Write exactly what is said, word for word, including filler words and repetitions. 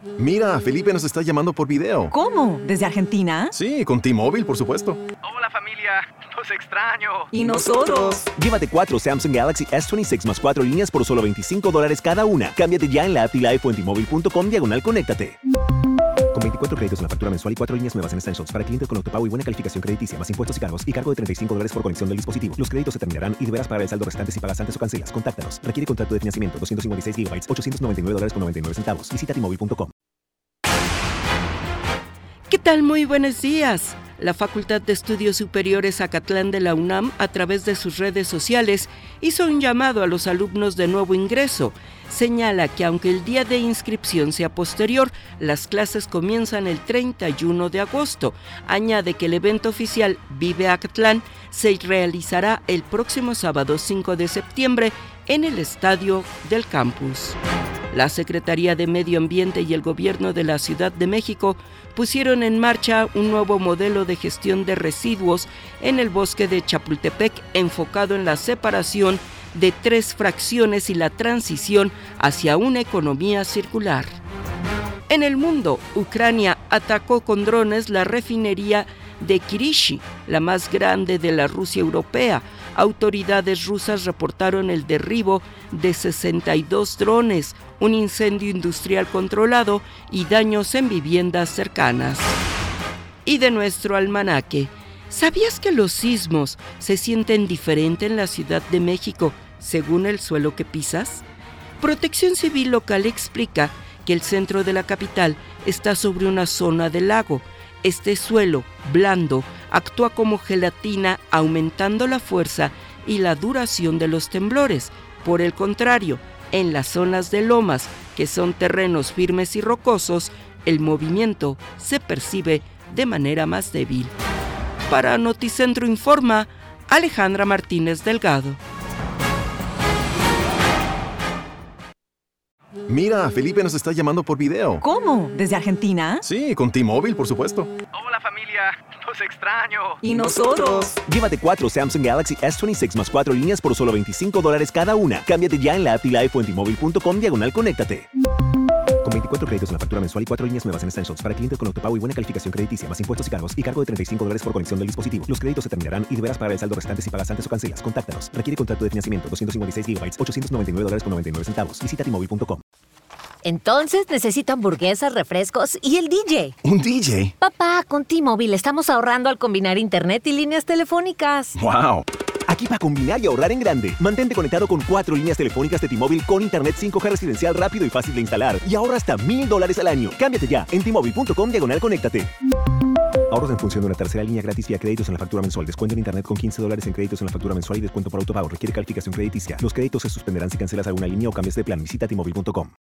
Mira, Felipe nos está llamando por video. ¿Cómo? ¿Desde Argentina? Sí, con T-Mobile, por supuesto. Hola familia, los extraño. ¿Y nosotros? Llévate cuatro Samsung Galaxy S veintiséis más cuatro líneas por solo veinticinco dólares cada una. Cámbiate ya en la app y la iPhone en T-Mobile punto com diagonal conéctate. Con veinticuatro créditos en la factura mensual y cuatro líneas nuevas en Essentials para clientes con autopago y buena calificación crediticia, más impuestos y cargos y cargo de treinta y cinco dólares por conexión del dispositivo. Los créditos se terminarán y deberás pagar el saldo restante si pagas antes o cancelas. Contáctanos. Requiere contrato de financiamiento. doscientos cincuenta y seis gigabytes, ochocientos noventa y nueve dólares con noventa y nueve centavos. Visita T Mobile punto com. ¿Qué tal? Muy buenos días. La Facultad de Estudios Superiores Acatlán de la UNAM, a través de sus redes sociales, hizo un llamado a los alumnos de nuevo ingreso. Señala que aunque el día de inscripción sea posterior, las clases comienzan el treinta y uno de agosto. Añade que el evento oficial Vive Acatlán se realizará el próximo sábado cinco de septiembre en el estadio del campus. La Secretaría de Medio Ambiente y el Gobierno de la Ciudad de México pusieron en marcha un nuevo modelo de gestión de residuos en el bosque de Chapultepec, enfocado en la separación de tres fracciones y la transición hacia una economía circular. En el mundo, Ucrania atacó con drones la refinería de Kirishi, la más grande de la Rusia europea. Autoridades rusas reportaron el derribo de sesenta y dos drones, un incendio industrial controlado y daños en viviendas cercanas. Y de nuestro almanaque, ¿sabías que los sismos se sienten diferente en la Ciudad de México según el suelo que pisas? Protección Civil local explica que el centro de la capital está sobre una zona de lago. Este suelo blando actúa como gelatina, aumentando la fuerza y la duración de los temblores. Por el contrario, en las zonas de lomas, que son terrenos firmes y rocosos, el movimiento se percibe de manera más débil. Para Noticentro Informa, Alejandra Martínez Delgado. Mira, Felipe nos está llamando por video. ¿Cómo? ¿Desde Argentina? Sí, con T-Mobile, por supuesto. Hola familia, los extraño. ¿Y nosotros? Llévate cuatro Samsung Galaxy S veintiséis más cuatro líneas por solo veinticinco dólares cada una. Cámbiate ya en la app y la iPhone en T Mobile punto com diagonal conéctate. Con veinticuatro créditos en la factura mensual y cuatro líneas nuevas en Essentials para clientes con autopago y buena calificación crediticia, más impuestos y cargos y cargo de treinta y cinco dólares por conexión del dispositivo. Los créditos se terminarán y deberás pagar el saldo restante si pagas antes o cancelas. Contáctanos. Requiere contrato de financiamiento. doscientos cincuenta y seis gigabytes, ochocientos noventa y nueve dólares con noventa y nueve centavos. Visita T Mobile punto com. Entonces necesito hamburguesas, refrescos y el D J. ¿Un D J? Papá, con T-Mobile estamos ahorrando al combinar internet y líneas telefónicas. ¡Wow! Aquí para combinar y ahorrar en grande. Mantente conectado con cuatro líneas telefónicas de T-Mobile con internet cinco G residencial rápido y fácil de instalar. Y ahorra hasta mil dólares al año. Cámbiate ya en T Mobile punto com diagonal conéctate. Ahorros en función de una tercera línea gratis vía créditos en la factura mensual. Descuento en internet con quince dólares en créditos en la factura mensual y descuento por autopago. Requiere calificación crediticia. Los créditos se suspenderán si cancelas alguna línea o cambias de plan. Visita T Mobile punto com.